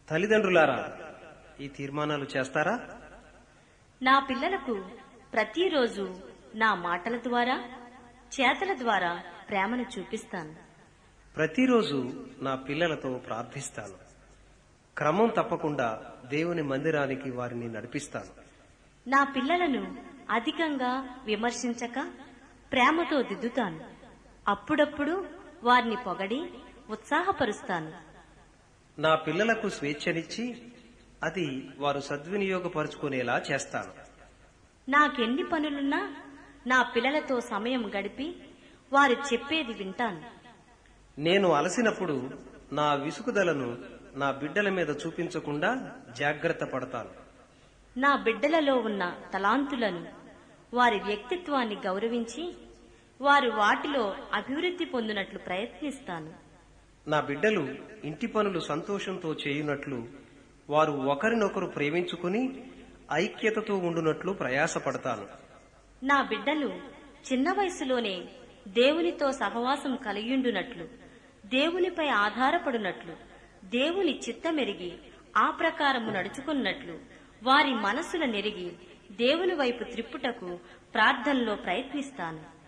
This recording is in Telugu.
తల్లిదండ్రులారా, ఈ తీర్మానాలు చేస్తారా? నా పిల్లలకు ప్రతిరోజు నా మాటల ద్వారా, చేతల ద్వారా ప్రేమను చూపిస్తాను. ప్రతిరోజు నా పిల్లలతో ప్రార్థిస్తాను. క్రమం తప్పకుండా దేవుని మందిరానికి వారిని నడిపిస్తాను. నా పిల్లలను అధికంగా విమర్శించక ప్రేమతో దిద్దుతాను. అప్పుడప్పుడు వారిని పొగడి ఉత్సాహపరుస్తాను. నా పిల్లలకు స్వేచ్ఛనిచ్చి అది వారు సద్వినియోగపరుచుకునేలా చేస్తాను. నాకెన్ని పనులున్నా నా పిల్లలతో సమయం గడిపి వారు చెప్పేది వింటాను. నేను అలసినప్పుడు నా విసుగుదలను నా బిడ్డల మీద చూపించకుండా జాగ్రత్త పడతాను. నా బిడ్డలలో ఉన్న తలాంతులను, వారి వ్యక్తిత్వాన్ని గౌరవించి వారు వాటిలో అభివృద్ధి పొందినట్లు ప్రయత్నిస్తాను. నా బిడ్డలు ఇంటి పనులు సంతోషంతో చేయునట్లు, వారు ఒకరినొకరు ప్రేమించుకుని ఐక్యతతో ఉండునట్లు ప్రయాసపడతాను. నా బిడ్డలు చిన్న వయసులోనే దేవునితో సహవాసం కలిగిండునట్లు, దేవునిపై ఆధారపడునట్లు, దేవుని చిత్తమెరిగి ఆ ప్రకారము నడుచుకున్నట్లు, వారి మనసుల నెరిగి దేవుని వైపు త్రిప్పుటకు ప్రార్థనలో ప్రయత్నిస్తాను.